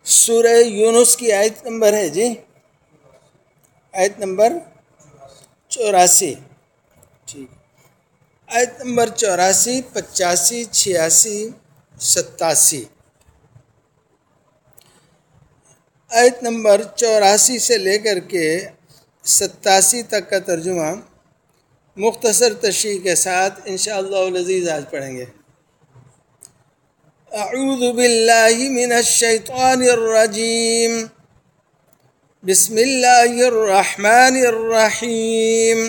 سورہ یونس کی آیت نمبر ہے جی، آیت نمبر 84. ٹھیک، آیت نمبر 84، 85، 86، 87. آیت نمبر 84 سے لے کر کے 87 تک کا ترجمہ مختصر تشریح کے ساتھ انشاءاللہ العزیز آج پڑھیں گے۔ اعوذ باللہ من الشیطان الرجیم، بسم اللہ الرحمن الرحیم۔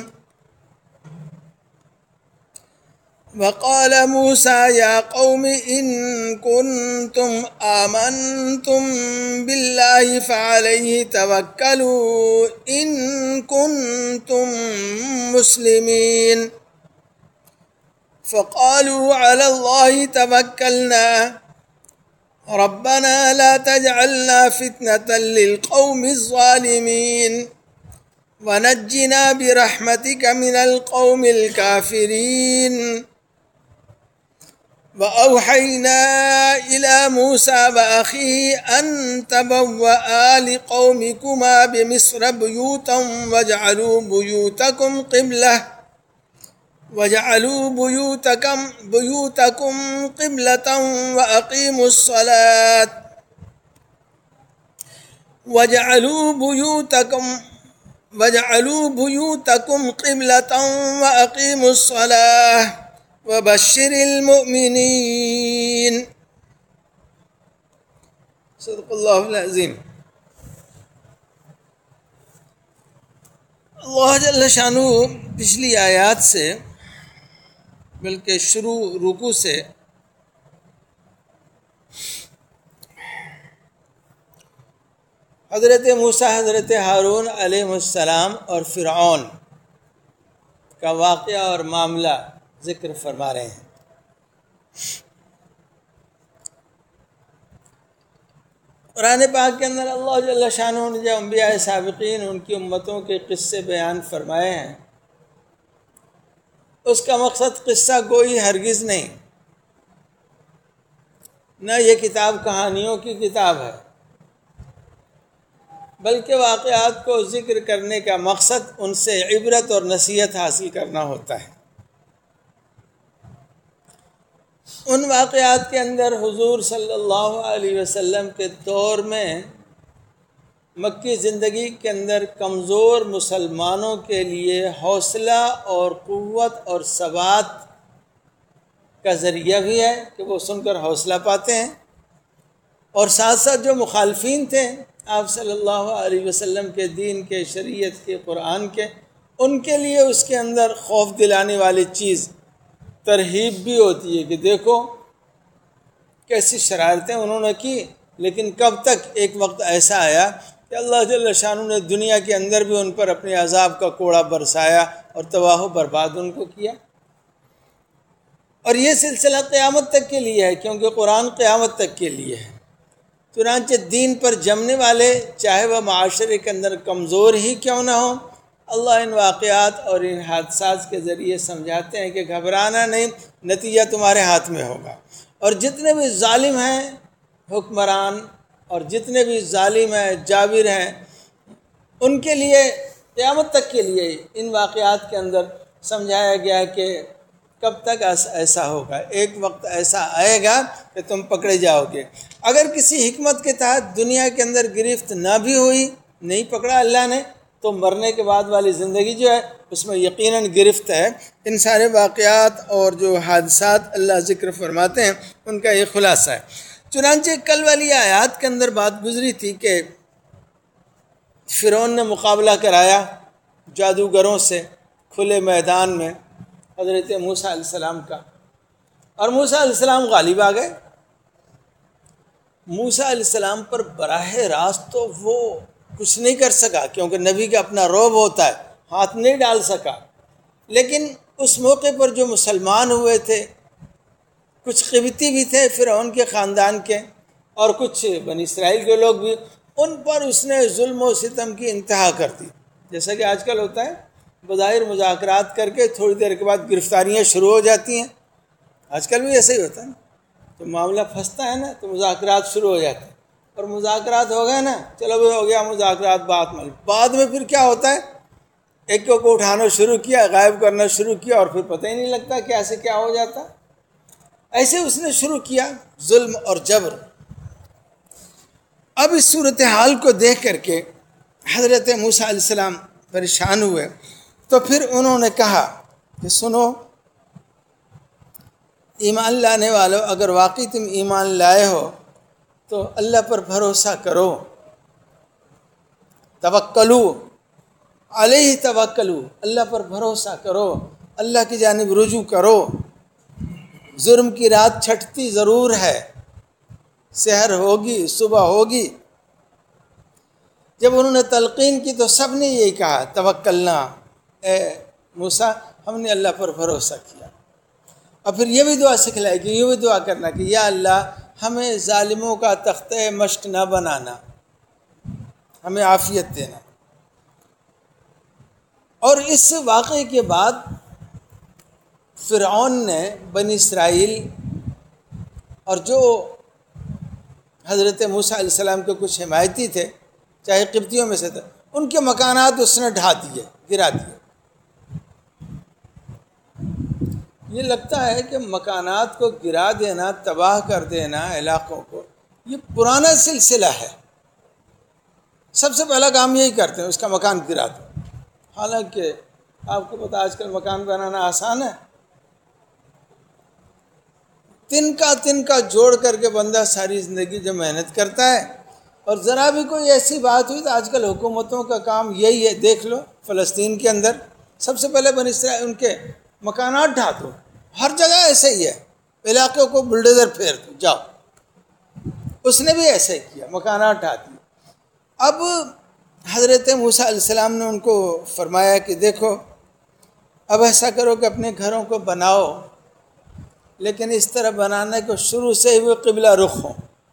وقال موسى يا قوم إن كنتم آمنتم بالله فعليه توكلوا إن كنتم مسلمين، فقالوا على الله توكلنا ربنا لا تجعلنا فتنة للقوم الظالمين ونجنا برحمتك من القوم الكافرين۔ وأوحينا إلى موسى وأخيه أن تبوأ لقومكما بمصر بيوتا واجعلوا بيوتكم قبلة وأقيموا الصلاة وبشر المؤمنين۔ صدق اللہ العظیم۔ اللہ جل شانہ پچھلی آیات سے بلکہ شروع رکوع سے حضرت موسیٰ، حضرت ہارون علیہ السلام اور فرعون کا واقعہ اور معاملہ ذکر فرما رہے ہیں۔ قرآن پاک کے اندر اللہ جل شانہ نے جو انبیاء سابقین ان کی امتوں کے قصے بیان فرمائے ہیں، اس کا مقصد قصہ گوئی ہرگز نہیں، نہ یہ کتاب کہانیوں کی کتاب ہے، بلکہ واقعات کو ذکر کرنے کا مقصد ان سے عبرت اور نصیحت حاصل کرنا ہوتا ہے۔ ان واقعات کے اندر حضور صلی اللہ علیہ وسلم کے دور میں مکی زندگی کے اندر کمزور مسلمانوں کے لیے حوصلہ اور قوت اور ثبات کا ذریعہ بھی ہے کہ وہ سن کر حوصلہ پاتے ہیں، اور ساتھ ساتھ جو مخالفین تھے آپ صلی اللہ علیہ وسلم کے دین کے، شریعت کے، قرآن کے، ان کے لیے اس کے اندر خوف دلانے والی چیز ترہیب بھی ہوتی ہے کہ دیکھو کیسی شرارتیں انہوں نے کی، لیکن کب تک ایک وقت ایسا آیا کہ اللہ جل شانہ نے دنیا کے اندر بھی ان پر اپنے عذاب کا کوڑا برسایا اور تباہ و برباد ان کو کیا۔ اور یہ سلسلہ قیامت تک کے لیے ہے، کیونکہ قرآن قیامت تک کے لیے ہے۔ چنانچہ دین پر جمنے والے چاہے وہ معاشرے کے اندر کمزور ہی کیوں نہ ہوں، اللہ ان واقعات اور ان حادثات کے ذریعے سمجھاتے ہیں کہ گھبرانا نہیں، نتیجہ تمہارے ہاتھ میں ہوگا۔ اور جتنے بھی ظالم ہیں حکمران، اور جتنے بھی ظالم ہیں جابر ہیں، ان کے لیے قیامت تک کے لیے ان واقعات کے اندر سمجھایا گیا کہ کب تک ایسا ہوگا، ایک وقت ایسا آئے گا کہ تم پکڑے جاؤ گے۔ اگر کسی حکمت کے تحت دنیا کے اندر گرفت نہ بھی ہوئی، نہیں پکڑا اللہ نے، تو مرنے کے بعد والی زندگی جو ہے اس میں یقیناً گرفت ہے۔ ان سارے واقعات اور جو حادثات اللہ ذکر فرماتے ہیں ان کا یہ خلاصہ ہے۔ چنانچہ کل والی آیات کے اندر بات گزری تھی کہ فرعون نے مقابلہ کرایا جادوگروں سے کھلے میدان میں حضرت موسیٰ علیہ السلام کا، اور موسیٰ علیہ السلام غالب آ گئے۔ موسیٰ علیہ السلام پر براہ راست تو وہ کچھ نہیں کر سکا، کیونکہ نبی کا اپنا رعب ہوتا ہے، ہاتھ نہیں ڈال سکا۔ لیکن اس موقع پر جو مسلمان ہوئے تھے، کچھ قبطی بھی تھے فرعون کے خاندان کے، اور کچھ بنی اسرائیل کے لوگ بھی، ان پر اس نے ظلم و ستم کی انتہا کر دی، جیسا کہ آج کل ہوتا ہے، بظاہر مذاکرات کر کے تھوڑی دیر کے بعد گرفتاریاں شروع ہو جاتی ہیں۔ آج کل بھی ایسا ہی ہوتا ہے، تو معاملہ پھنستا ہے نا تو مذاکرات شروع ہو جاتے ہیں، اور مذاکرات ہو گئے نا، چلو بھی ہو گیا مذاکرات، بعد میں پھر کیا ہوتا ہے، ایک کو اٹھانا شروع کیا، غائب کرنا شروع کیا، اور پھر پتہ ہی نہیں لگتا کہ ایسے کیا ہو جاتا۔ ایسے اس نے شروع کیا ظلم اور جبر۔ اب اس صورتحال کو دیکھ کر کے حضرت موسیٰ علیہ السلام پریشان ہوئے، تو پھر انہوں نے کہا کہ سنو ایمان لانے والو، اگر واقعی تم ایمان لائے ہو تو اللہ پر بھروسہ کرو، توکلو علیہ توکلو، اللہ پر بھروسہ کرو، اللہ کی جانب رجوع کرو۔ جرم کی رات چھٹتی ضرور ہے، سحر ہوگی، صبح ہوگی۔ جب انہوں نے تلقین کی تو سب نے یہی کہا توکلنا، اے موسیٰ ہم نے اللہ پر بھروسہ کیا۔ اور پھر یہ بھی دعا سکھلائی کہ یہ بھی دعا کرنا کہ یا اللہ ہمیں ظالموں کا تختہ مشق نہ بنانا، ہمیں عافیت دینا۔ اور اس واقعے کے بعد فرعون نے بنی اسرائیل اور جو حضرت موسیٰ علیہ السلام کے کچھ حمایتی تھے، چاہے قبطیوں میں سے تھے، ان کے مکانات اس نے ڈھا دیے، گرا دیے۔ یہ لگتا ہے کہ مکانات کو گرا دینا، تباہ کر دینا علاقوں کو، یہ پرانا سلسلہ ہے۔ سب سے پہلا کام یہی کرتے ہیں، اس کا مکان گرا دو۔ حالانکہ آپ کو پتہ آج کل مکان بنانا آسان ہے، تن کا جوڑ کر کے بندہ ساری زندگی جو محنت کرتا ہے، اور ذرا بھی کوئی ایسی بات ہوئی تو آج کل حکومتوں کا کام یہی ہے۔ دیکھ لو فلسطین کے اندر سب سے پہلے بنی اسرائیل ان کے مکانات ڈھا دو، ہر جگہ ایسے ہی ہے، علاقوں کو بلڈوزر پھیر دو، جاؤ۔ اس نے بھی ایسے ہی کیا، مکانات ڈھا دیے۔ اب حضرت موسیٰ علیہ السلام نے ان کو فرمایا کہ دیکھو اب ایسا کرو کہ اپنے گھروں کو بناؤ، لیکن اس طرح بنانا کہ شروع سے ہی وہ قبلہ رخ ہوں،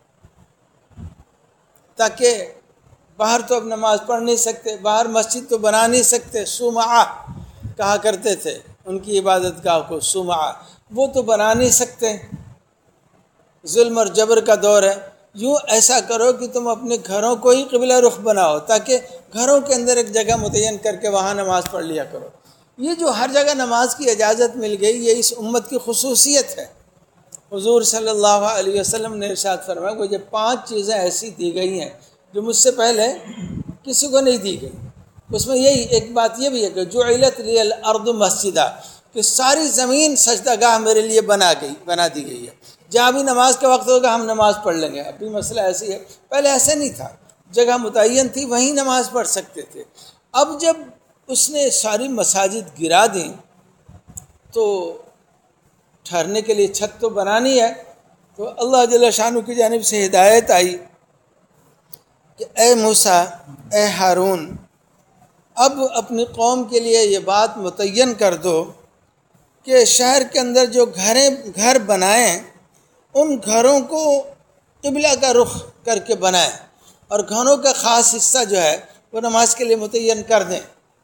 تاکہ باہر تو اب نماز پڑھ نہیں سکتے، باہر مسجد تو بنا نہیں سکتے، صومعہ کہا کرتے تھے ان کی عبادت گاہ کو، صومعہ وہ تو بنا نہیں سکتے، ظلم اور جبر کا دور ہے۔ یوں ایسا کرو کہ تم اپنے گھروں کو ہی قبلہ رخ بناؤ، تاکہ گھروں کے اندر ایک جگہ متعین کر کے وہاں نماز پڑھ لیا کرو۔ یہ جو ہر جگہ نماز کی اجازت مل گئی، یہ اس امت کی خصوصیت ہے۔ حضور صلی اللہ علیہ وسلم نے ارشاد فرمایا کہ یہ 5 چیزیں ایسی دی گئی ہیں جو مجھ سے پہلے کسی کو نہیں دی گئی۔ اس میں یہی ایک بات یہ بھی ہے کہ جعلت لی الارض مسجدہ، کہ ساری زمین سجدہ گاہ میرے لیے بنا دی گئی ہے۔ جہاں بھی نماز کا وقت ہوگا ہم نماز پڑھ لیں گے۔ اب بھی مسئلہ ایسی ہے، پہلے ایسے نہیں تھا، جگہ متعین تھی، وہیں نماز پڑھ سکتے تھے۔ اب جب اس نے ساری مساجد گرا دیں تو ٹھہرنے کے لیے چھت تو بنانی ہے، تو اللہ جل شانہ کی جانب سے ہدایت آئی کہ اے موسیٰ، اے ہارون، اب اپنی قوم کے لیے یہ بات متعین کر دو کہ شہر کے اندر جو گھر بنائیں ان گھروں کو قبلہ کا رخ کر کے بنائیں، اور گھروں کا خاص حصہ جو ہے وہ نماز کے لیے متعین کر دیں۔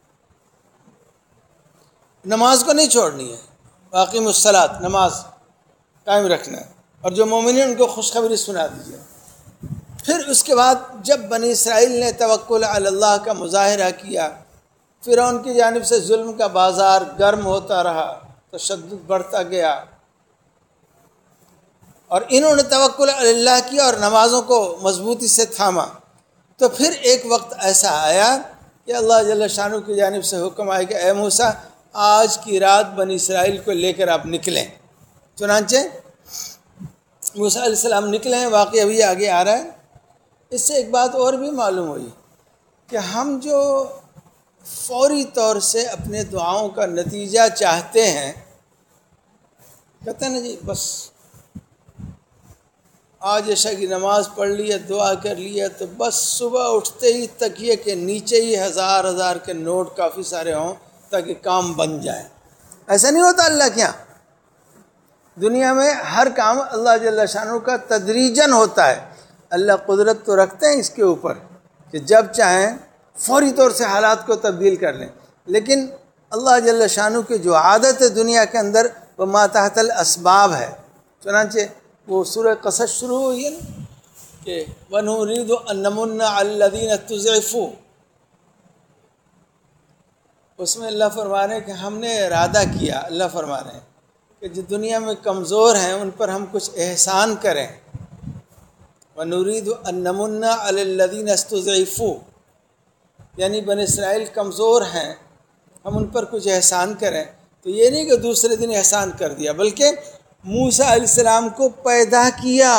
نماز کو نہیں چھوڑنی ہے، واقیم الصلاۃ، نماز قائم رکھنا ہے، اور جو مومنین ان کو خوشخبری سنا دیجیے۔ پھر اس کے بعد جب بنی اسرائیل نے توکل علی اللہ کا مظاہرہ کیا، فرعون کی جانب سے ظلم کا بازار گرم ہوتا رہا، تشدد بڑھتا گیا، اور انہوں نے توکل علی اللہ کیا اور نمازوں کو مضبوطی سے تھاما، تو پھر ایک وقت ایسا آیا کہ اللہ جل شانہ کی جانب سے حکم آیا کہ اے موسیٰ، آج کی رات بنی اسرائیل کو لے کر آپ نکلیں۔ چنانچہ موسیٰ علیہ السلام نکلے ہیں، واقعہ ابھی آگے آ رہا ہے۔ اس سے ایک بات اور بھی معلوم ہوئی کہ ہم جو فوری طور سے اپنے دعاؤں کا نتیجہ چاہتے ہیں، کہتے ہیں نا جی بس آج عشاء کی نماز پڑھ لی ہے، دعا کر لی ہے، تو بس صبح اٹھتے ہی تکیے کے نیچے ہی ہزار کے نوٹ کافی سارے ہوں تاکہ کام بن جائے۔ ایسا نہیں ہوتا اللہ کے یہاں۔ دنیا میں ہر کام اللہ جل شانہ کا تدریجاً ہوتا ہے۔ اللہ قدرت تو رکھتے ہیں اس کے اوپر کہ جب چاہیں فوری طور سے حالات کو تبدیل کر لیں، لیکن اللہ جل شانہ کی جو عادت ہے دنیا کے اندر وہ ما تحت الاسباب ہے۔ چنانچہ وہ سورہ قصص شروع ہوئی ہے نا، کہ وَنُرِيدُ أَن نَّمُنَّ عَلَى الَّذِينَ اسْتُضْعِفُوا، اس میں اللہ فرما رہے ہیں کہ ہم نے ارادہ کیا، اللہ فرما رہے ہیں کہ جو دنیا میں کمزور ہیں ان پر ہم کچھ احسان کریں۔ وَنُرِيدُ أَن نَّمُنَّ عَلَى الَّذِينَ اسْتُضْعِفُوا، یعنی بنی اسرائیل کمزور ہیں، ہم ان پر کچھ احسان کریں۔ تو یہ نہیں کہ دوسرے دن احسان کر دیا، بلکہ موسیٰ علیہ السلام کو پیدا کیا،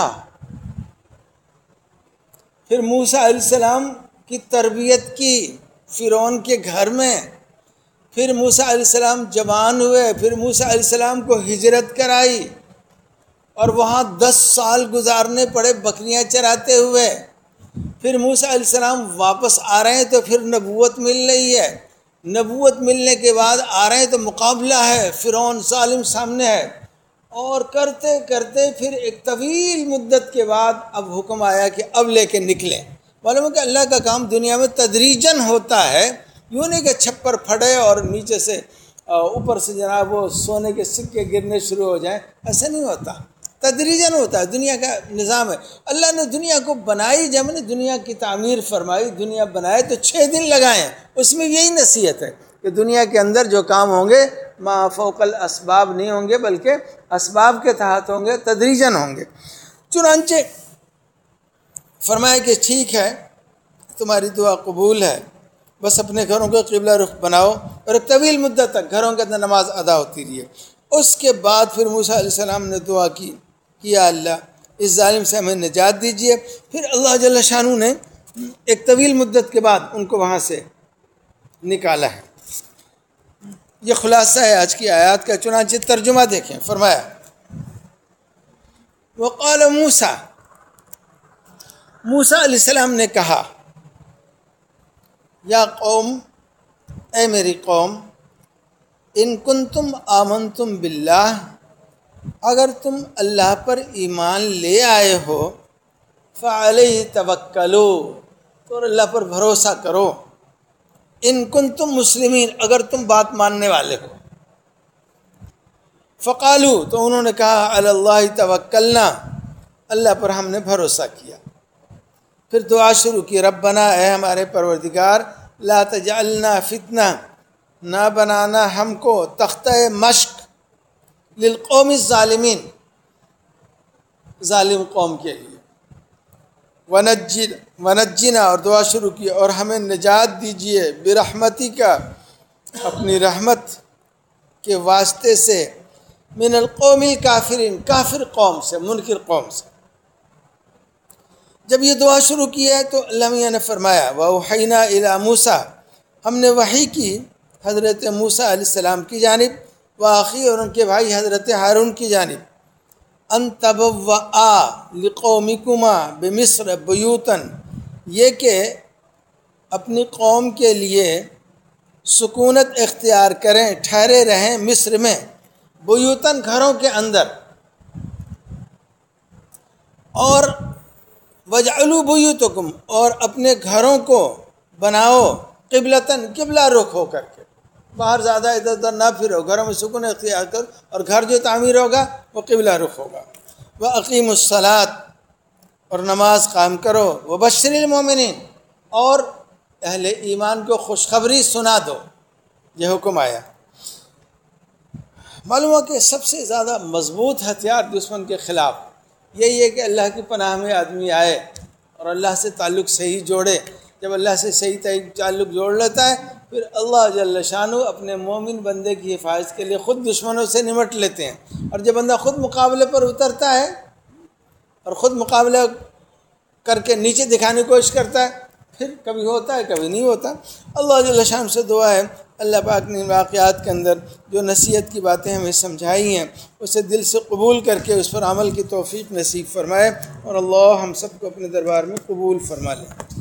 پھر موسیٰ علیہ السلام کی تربیت کی فرعون کے گھر میں، پھر موسیٰ علیہ السلام جوان ہوئے، پھر موسیٰ علیہ السلام کو ہجرت کرائی اور وہاں 10 سال گزارنے پڑے بکریاں چراتے ہوئے، پھر موسیٰ علیہ السلام واپس آ رہے ہیں تو پھر نبوت مل رہی ہے، نبوت ملنے کے بعد آ رہے ہیں تو مقابلہ ہے، فرعون ظالم سامنے ہے، اور کرتے کرتے پھر ایک طویل مدت کے بعد اب حکم آیا کہ اب لے کے نکلیں۔ معلوم ہے کہ اللہ کا کام دنیا میں تدریجاً ہوتا ہے، یوں نہیں کہ چھپر پھٹے اور نیچے سے اوپر سے جناب وہ سونے کے سکے گرنے شروع ہو جائیں، ایسا نہیں ہوتا، تدریجاً ہوتا ہے، دنیا کا نظام ہے۔ اللہ نے دنیا کو بنائی، جب نے دنیا کی تعمیر فرمائی، دنیا بنائے تو 6 دن لگائے، اس میں یہی نصیحت ہے کہ دنیا کے اندر جو کام ہوں گے ما فوق الاسباب نہیں ہوں گے، بلکہ اسباب کے تحت ہوں گے، تدریجاً ہوں گے۔ چنانچہ فرمایا کہ ٹھیک ہے، تمہاری دعا قبول ہے، بس اپنے گھروں کو قبلہ رخ بناؤ، اور ایک طویل مدت تک گھروں کے اندر نماز ادا ہوتی رہی ہے۔ اس کے بعد پھر موسیٰ علیہ السلام نے دعا کی کہ یا اللہ اس ظالم سے ہمیں نجات دیجیے، پھر اللہ جل شانہ نے ایک طویل مدت کے بعد ان کو وہاں سے نکالا ہے۔ یہ خلاصہ ہے آج کی آیات کا، چنانچہ ترجمہ دیکھیں۔ فرمایا وقال موسیٰ، موسیٰ علیہ السلام نے کہا، یا قوم، اے میری قوم، ان کنتم آمنتم باللہ، اگر تم اللہ پر ایمان لے آئے ہو، فعلیہ توکلوا، تو اللہ پر بھروسہ کرو، ان کنتم مسلمین، اگر تم بات ماننے والے ہو۔ فقالوا، تو انہوں نے کہا، علی اللہ توکلنا، اللہ پر ہم نے بھروسہ کیا۔ پھر دعا شروع کی، ربنا، اے ہمارے پروردگار، لا تجعلنا فتنہ، نہ بنانا ہم کو تختہ مشق، للقوم الظالمین، ظالم قوم کے لیے، ونجنا، اور دعا شروع کی، اور ہمیں نجات دیجیے، برحمتی کا، اپنی رحمت کے واسطے سے، من القوم الکافرین، کافر قوم سے، منکر قوم سے۔ جب یہ دعا شروع کی ہے تو اللہ میاں نے فرمایا، وَأَوْحَيْنَا إِلَىٰ مُوسَىٰ، ہم نے وحی کی حضرت موسیٰ علیہ السلام کی جانب، وَأَخِيهِ، اور ان کے بھائی حضرت ہارون کی جانب، أَن تَبَوَّآ لِقَوْمِكُمَا بِمِصْرَ بُيُوتًا، یہ کہ اپنی قوم کے لیے سکونت اختیار کریں، ٹھہرے رہیں مصر میں، بیوتاً، گھروں کے اندر، اور وَجْعَلُوا بُيُوتَكُمْ، اور اپنے گھروں کو بناؤ، قبلتاً، قبلہ رخ ہو کر کے، باہر زیادہ ادھر ادھر نہ پھرو، گھروں میں سکون اختیار کرو، اور گھر جو تعمیر ہوگا وہ قبلہ رخ ہوگا۔ وَأَقِيمُوا الصَّلَاةَ، اور نماز قائم کرو، وَبَشِّرِ الْمُؤْمِنِينَ، اور اہل ایمان کو خوشخبری سنا دو، یہ حکم آیا۔ معلوم ہے کہ سب سے زیادہ مضبوط ہتھیار دشمن کے خلاف یہی ہے کہ اللہ کی پناہ میں آدمی آئے اور اللہ سے تعلق صحیح جوڑے۔ جب اللہ سے صحیح تعلق جوڑ لیتا ہے، پھر اللہ جل شانہ اپنے مومن بندے کی حفاظت کے لیے خود دشمنوں سے نمٹ لیتے ہیں، اور جب بندہ خود مقابلے پر اترتا ہے اور خود مقابلہ کر کے نیچے دکھانے کی کوشش کرتا ہے، پھر کبھی ہوتا ہے کبھی نہیں ہوتا۔ اللہ جل شانہ سے دعا ہے اللہ پاک نے ان واقعات کے اندر جو نصیحت کی باتیں ہمیں سمجھائی ہیں اسے دل سے قبول کر کے اس پر عمل کی توفیق نصیب فرمائے، اور اللہ ہم سب کو اپنے دربار میں قبول فرما لے۔